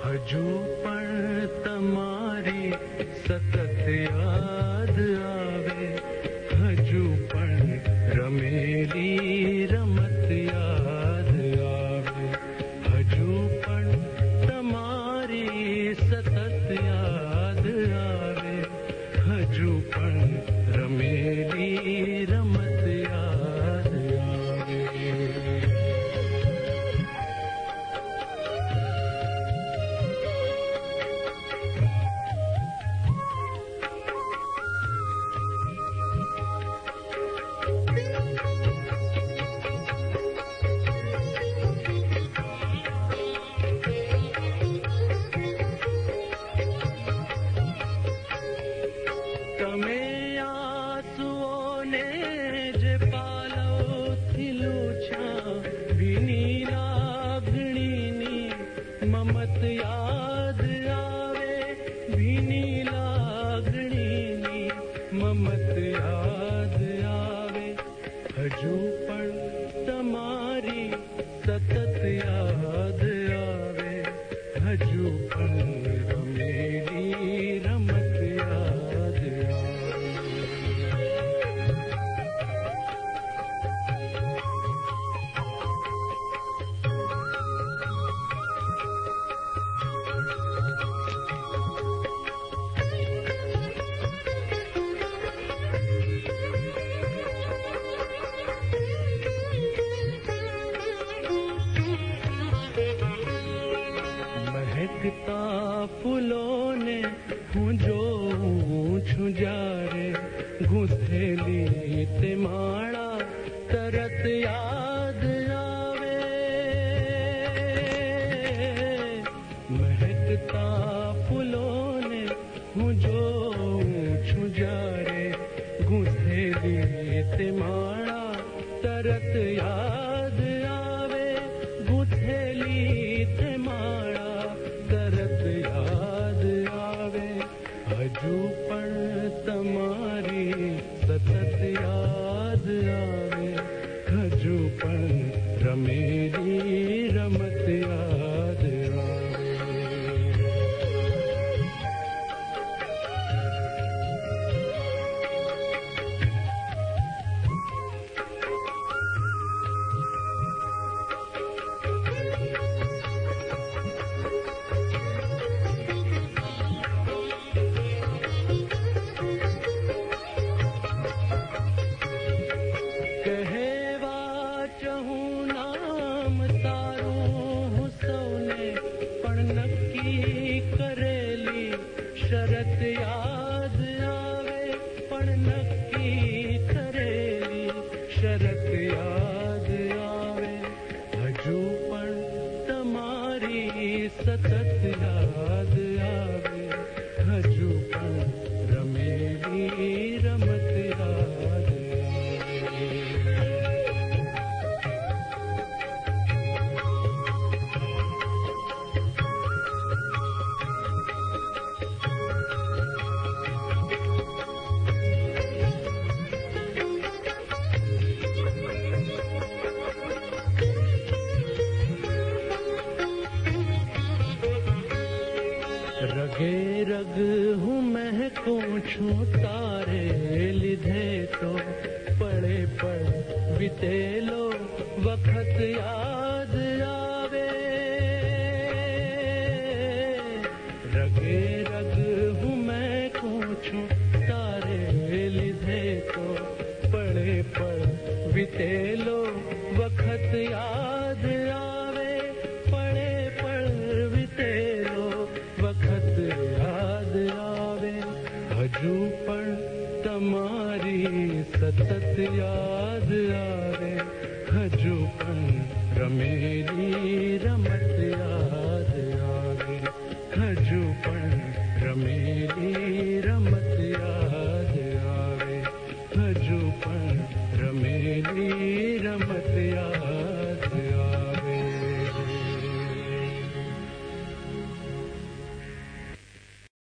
હજુ પણ તમારી સતત યાદ આવે, હજુ પણ રમેલી રમત યાદ આવે, હજુ પણ તમારી સતત યાદ આવે, હજુ પણ રમેલી રમત યાદ આવે. તમે આંસુઓને જે પાલવથી લૂછા, ભીની લાગણીની મમત યાદ આવે, ભીની લાગણીની મમત યાદ આવે, હજુ પણ તમારી સતત યાદ આવે, હજુ પણ રમેલી રમત યાદ આવે. મહેકતા ફૂલોને હું જોઉં છું જ્યારે, ગૂંથેલી તે માળા તરત યાદ આવે. મહેકતા ફૂલોને હું જોઉં છું જ્યારે, ગૂંથેલી તે માળા તરત યાદ આવે, ગૂંથેલી તે માળા તરત યાદ આવે, હજુ પણ તમારી સતત યાદ આવે, હજુ પણ રમેલી રમત યાદ આવે. કહેવા ચાહું નામ તારું હું સૌને, પણ નક્કી કરેલી શરત યાદ આવે, પણ નક્કી કરેલી શરત યાદ આવે, હજુ પણ તમારી સતત યાદ આવે, હજુ પણ રમેલી રમત યાદ આવે. રગે રગ હું મહેકું છું તારે લીધે, તો પળે પળ વીતેલો વખત યાદ આવે. રગે રગ હું મહેકું છું તારે લીધે, તો પળે પળ વીતેલો વખત યાદ આવે, પળે પળ વીતેલો વખત યાદ આવે, હજુ પણ તમારી સતત યાદ આવે, હજુ પણ રમેલી રમત યાદ આવે, હજુ પણ રમેલી